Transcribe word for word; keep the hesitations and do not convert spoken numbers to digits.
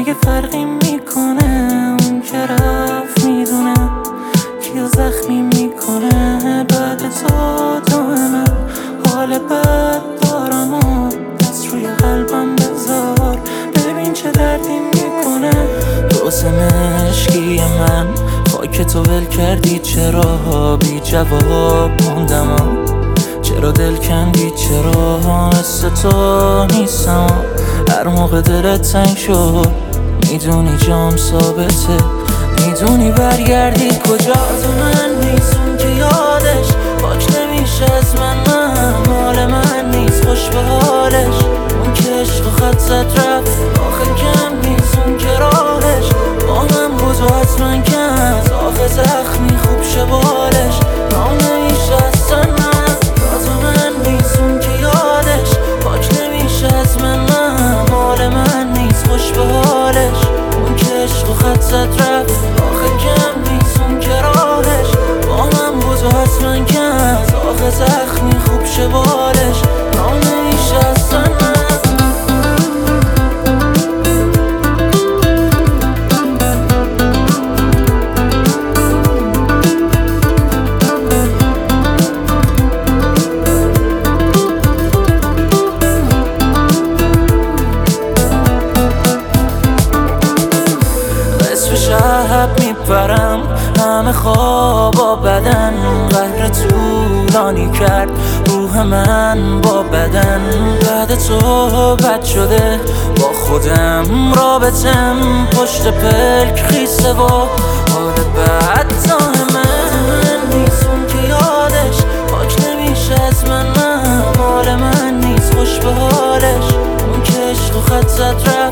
مگه فرقی میکنه اون که رفت میدونه کیو زخمی میکنه بعد تو تو من حال بد دارم و دست روی قلبم بذار ببین چه دردی میکنه دوست مشکی من خاک تو ول کردی چرا بی جواب موندم چرا دل کندی چرا مثل تو نیستم هر موقع دلت تنگ شد میدونی جام ثابته میدونی برگردی کجا تو من نیست اون که یادش پاک نمیشه از من من مال من نیست خوش به حالش اون که عشق و خط زد رفت آخر کم نیست اون که راهش با من بود و حتما کن آخه زخمی خوب شه بالش رام نمیشه اصلا من تو من نیست اون که یادش پاک نمیشه از من من مال من نیست خوش به حالش اون که عشق و خط زد رفت آخه کم نیست اون که راهش با من بود و حتما کن آخه زخمی خوب شه بالش رام نمیشه اصلا من شب میپرم همه خوابا بدن قهر طولانی کرد روح من با بدن بعد تو بد شده با خودم رابطم پشت پلک خیسه و حال بد تا من نیست اون که یادش پاک نمیشه از من من مال من نیست خوش به حالش اون که عشق و خط زد